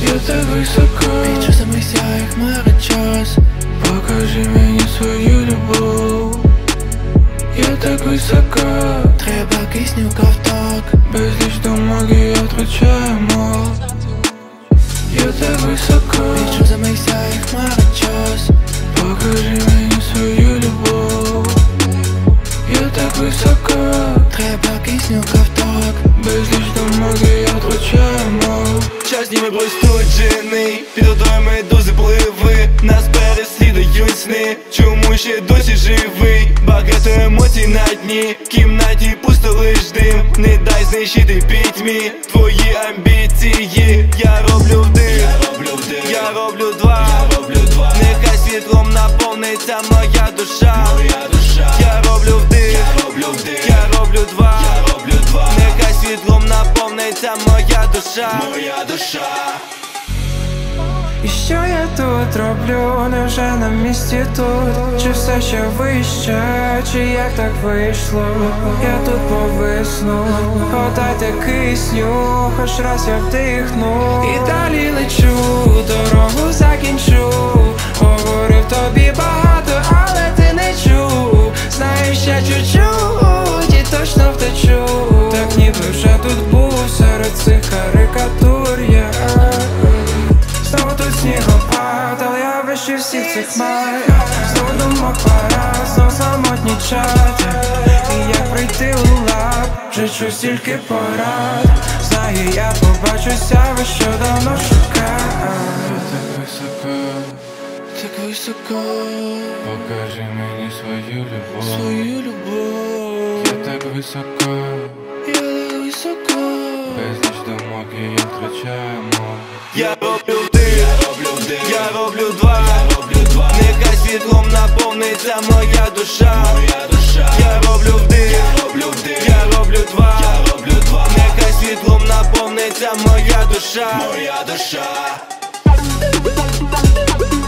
Я так високо, і часом сяє хмара час. Покажи мені свою любов. Я так високо, треба кисню ковток. Безліч думок і я втрачаю мов. Я так високо, і часом сяє хмара час. Покажи мені свою любов. Я так високо, треба кисню ковток. Безліч думок і я втрачаю мов. Час ніби простуджений, під водою медузи пливи. Нас переслідують сни, чому ще досі живий? Багато емоцій на дні, в кімнаті пусто лиш дим. Не дай знищити пітьмі твої амбіції. Я роблю вдих, я роблю два. Нехай світлом наповниться моя душа. Я роблю вдих, я роблю два. Нехай світлом наповниться моя душа. І що я тут роблю? Невже на місці тут? Чи все ще вище? Чи як так вийшло? Я тут повисну. Подайте кисню, хоч раз я вдихну. І далі лечу, дорогу закінчу. Говорив тобі багато, але ти не чув. Знаю ще чуть-чуть і точно втечу. Так ніби вже тут був серед цих карикатур я. Знову тут снігопад, але я вище всіх цих май. Знову думок парад, знов самотні чати. І як прийти у лап, вже чув стільки порад. Знаю, я побачуся, ви що давно шукав. Я так високо, так високо. Покажи мені свою любов. Свою любов. Я так високо, я так високо. Безліч думок і я втрачаю мов. Я роблю вдих, я роблю два. Нехай світлом наповниться моя душа. Я роблю вдих, я роблю два. Нехай світлом наповниться моя душа.